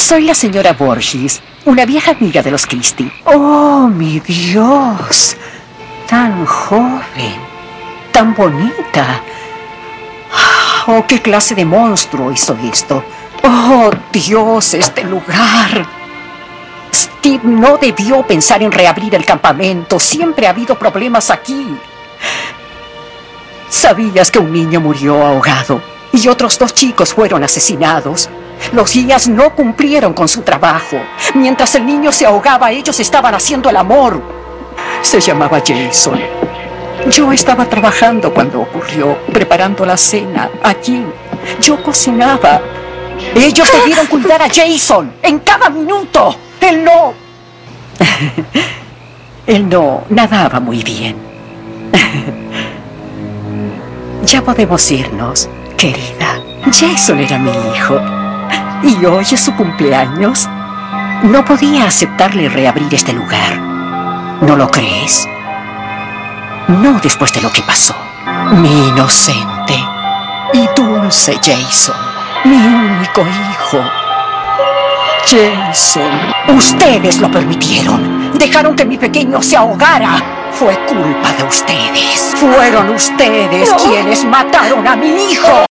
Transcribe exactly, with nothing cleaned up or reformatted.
Soy la señora Borges, una vieja amiga de los Christie. ¡Oh, mi Dios! Tan joven, tan bonita. Oh, ¿qué clase de monstruo hizo esto? Oh, Dios, este lugar. Steve no debió pensar en reabrir el campamento. Siempre ha habido problemas aquí. ¿Sabías que un niño murió ahogado y otros dos chicos fueron asesinados? Los guías no cumplieron con su trabajo. Mientras el niño se ahogaba, ellos estaban haciendo el amor. Se llamaba Jason. Yo estaba trabajando cuando ocurrió, preparando la cena aquí. Yo cocinaba. Ellos debieron cuidar a Jason en cada minuto. Él no... Él no nadaba muy bien. Ya podemos irnos, querida. Jason era mi hijo. Y hoy es su cumpleaños. No podía aceptarle reabrir este lugar. ¿No lo crees? No después de lo que pasó. Mi inocente y dulce Jason. Mi único hijo. Jason, ustedes lo permitieron. Dejaron que mi pequeño se ahogara. Fue culpa de ustedes. Fueron ustedes quienes mataron a mi hijo.